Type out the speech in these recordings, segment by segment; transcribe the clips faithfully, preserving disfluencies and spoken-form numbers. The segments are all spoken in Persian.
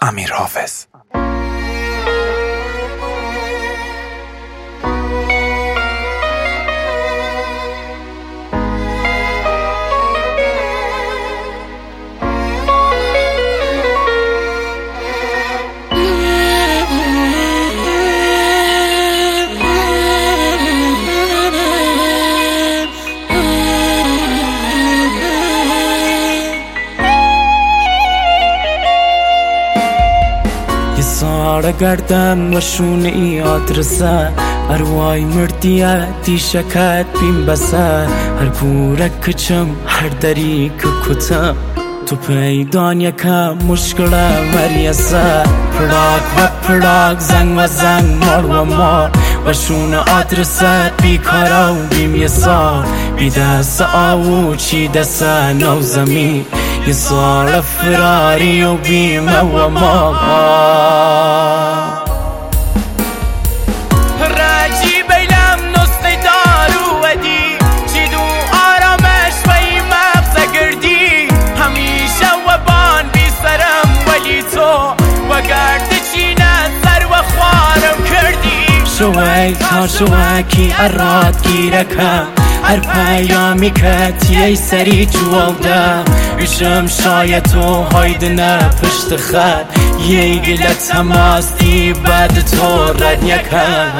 امیر حافظ. سارا گردم و شونه ای آدرسه اروای مردیه دیشکت بیم بسه هر گوره کچم هر دری که کتم تو پیدان یکم مشکل مریسه پلاک و پلاک زنگ و زنگ مار و مار و شونه آدرسه بیکارا و بیم یه سال بی دست آو چی دست نو زمین یه سال فراری و بیمه و ما راجی بیلم نسخه دارو ودی چی دو آرامش و ای مغز گردی همیشه و بان بی سرم ولی تو و گرد چینه سر و خوارم کردی شوی تا شوکی اراد گیرکم هر پیامی که تیه سری جوالده ایشم شاید تو هایدنه پشت خد یه گله تماستی بعد تو رد یکم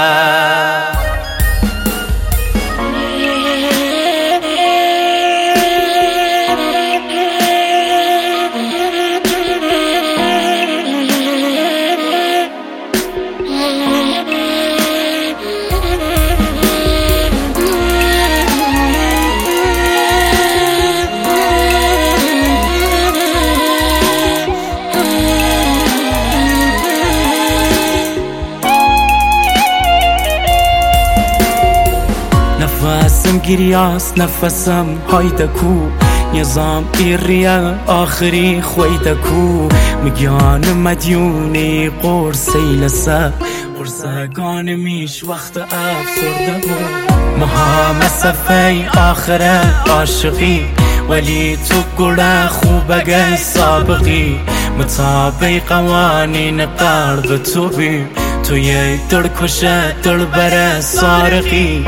نفسم گریاست نفسم هایدکو نظام ایریه آخری خویدکو میگیان مدیونی قرصی لسه قرصگان میش وقت افسرده بود مها مسافه آخره عاشقی ولی تو گله خوبه سابقی مطابق قوانین قلب تو بیم تو یه دل کشه دل بره سارقی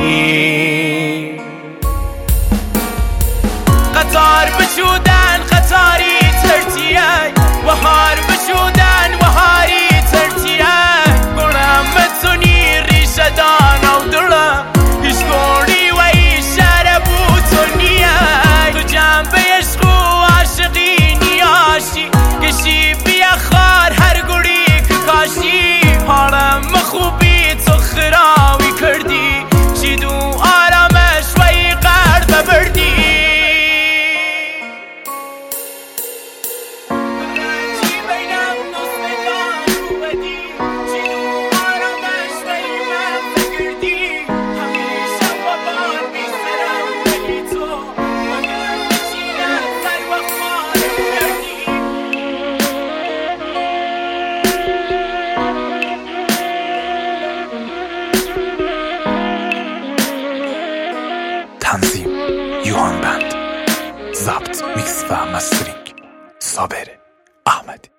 قطار بشودن قطاری ترتیه و هار بشودن و هاری ترتیه گلم متونی ریشه دانا و دلم هیچ گولی و ایشه ربو تو نیه تو جنبه عشق و عاشقی نیاشی کشی بیا خار هر گولی که کاشی حالم خوبی تو خراوی کردی چی دو آرامش و ای قرد بردی تنظیم یوهان بند، ضبط میکس و مسترینگ صابر احمدی.